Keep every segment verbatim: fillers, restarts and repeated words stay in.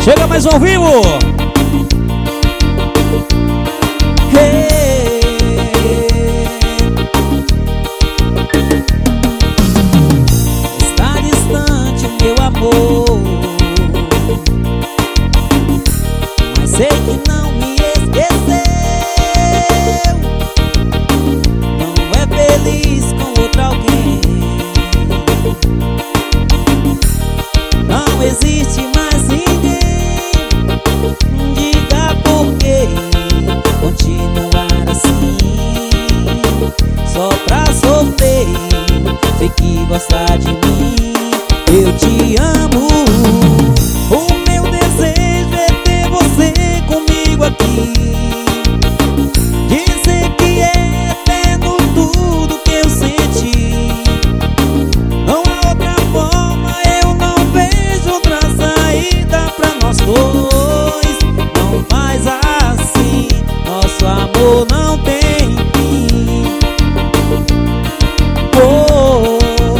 Chega mais ao vivo. Hey. Está distante meu amor, mas sei que não me esqueceu. Não é feliz com outro alguém. Não existe mais ninguém. Diga por que continuar assim, só pra sofrer. Sei que gosta de mim, eu te amo. O meu desejo é ter você comigo aqui. Dizer que é eterno tudo que eu senti. Não há outra forma, eu não vejo outra saída pra nós dois. Não faz assim, nosso amor não tem fim. Oh,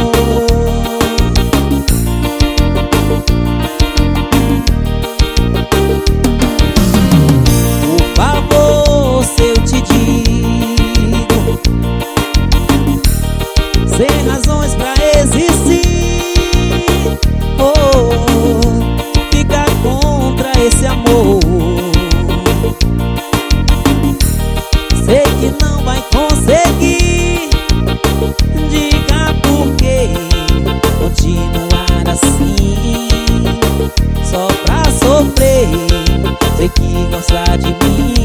por favor, se eu te digo, sem razões pra existir, oh, fica contra esse amor. Sei que não vai conseguir. Diga por que continuar assim, só pra sofrer. Sei que gosta de mim,